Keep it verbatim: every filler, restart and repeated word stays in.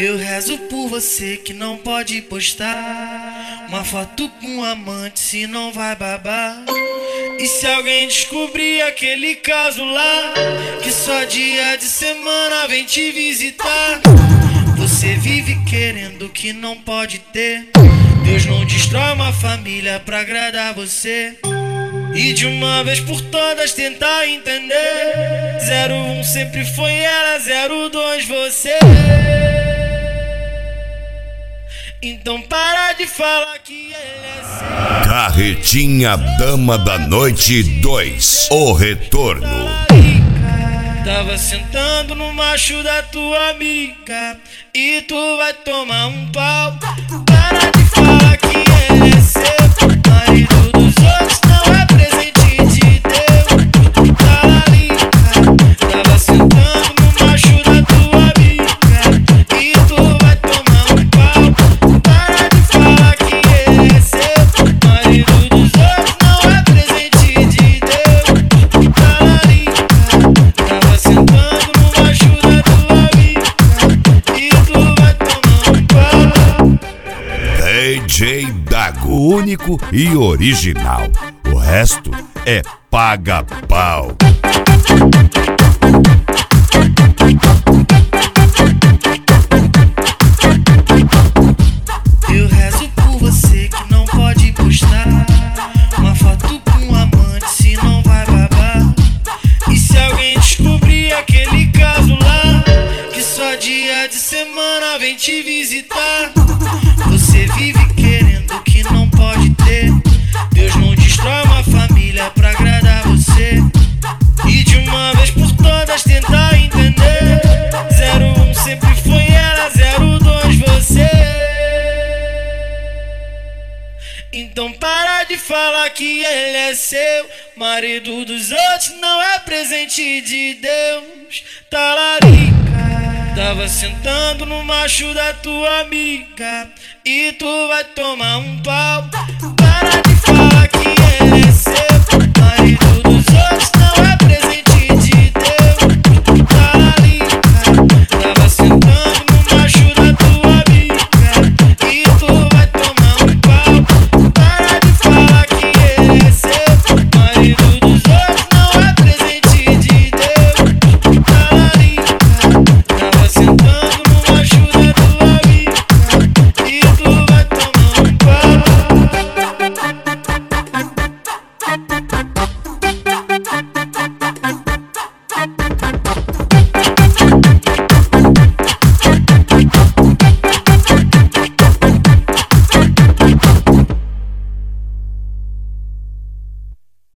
Eu rezo por você que não pode postar uma foto com um amante, se não vai babar. E se alguém descobrir aquele caso lá, que só dia de semana vem te visitar. Você vive querendo o que não pode ter. Deus não destrói uma família pra agradar você. E de uma vez por todas tentar entender. Zero um sempre foi ela, zero dois você. Então para de falar que ele é seu. Carretinha Dama da Noite dois, o retorno. Tava sentando no macho da tua amiga e tu vai tomar um pau. Para de falar que ele é seu. Marido dos outros não é presente de Deus. Talarica. Tava sentando no macho da tua amiga e tu vai tomar um pau. Para de falar que ele é seu. Marido dos outros não é presente de Deus. Talarica. Tava sentando no macho da tua amiga e tu vai tomar um pau. D J Dago, único e original. O resto é paga-pau. Eu rezo por você que não pode postar uma foto com um amante, se não vai babar. E se alguém descobrir aquele caso lá, que só dia de semana vem te visitar. Você vive querendo o que não pode ter. Deus não destrói uma família pra agradar você. E de uma vez por todas tentar entender. Zero um sempre foi ela, zero dois você. Então para de falar que ele é seu. Marido dos outros não é presente de Deus. Talarica. Tava sentando no macho da tua amiga e tu vai tomar um pau. Para de falar que ele é seu. Marido dos outros